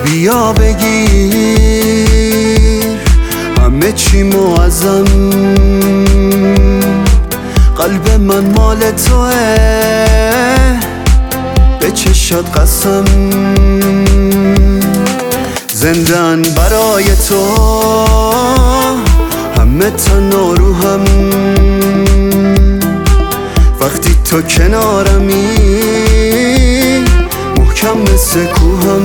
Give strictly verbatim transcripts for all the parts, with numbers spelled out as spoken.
بیا بگیر همه چی معظم، قلب من مال توه به چشات قسم، زندن برای تو همه تنها روحم، وقتی تو کنارمی محکم مثل کوهم.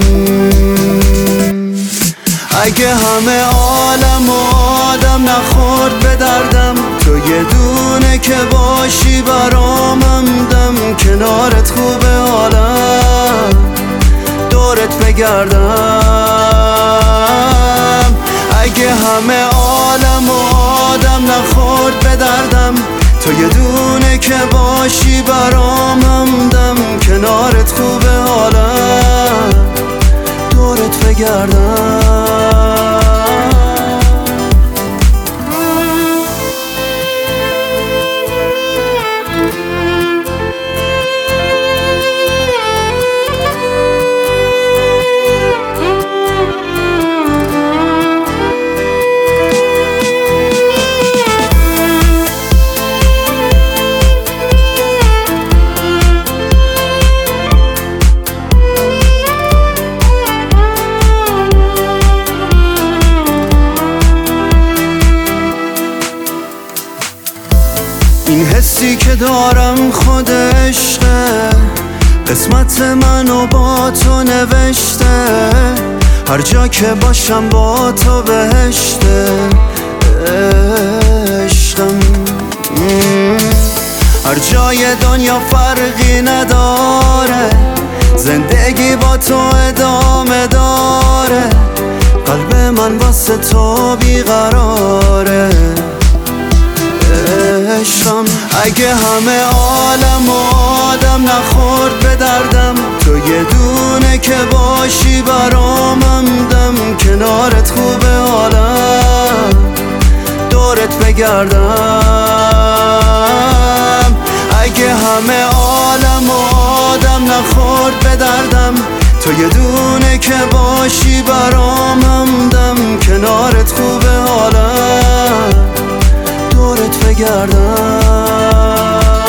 اگه همه عالم و آدم نخورد به دردم، تو یه دونه که باشی برام همدم، کنارت خوبه حالم دورت بگردم. اگه همه عالم و آدم نخورد به دردم، تو یه دونه که باشی برام همدم، کنارت خوبه حالم دورت بگردم. این حسی که دارم خود عشقه، قسمت منو با تو نوشته، هر جا که باشم با تو بهشته عشقم. هر جای دنیا فرقی نداره، زندگی با تو ادامه داره، قلب من واسه تو بیقراره عشقم. اگه همه عالم و آدم نخورد به دردم، تو یه دونه که باشی برام همدم، کنارت خوبه حالم دورت بگردم. اگه همه عالم و آدم نخورد به دردم، تو یه دونه که باشی برام همدم، کنارت خوبه حالم دورت بگردم.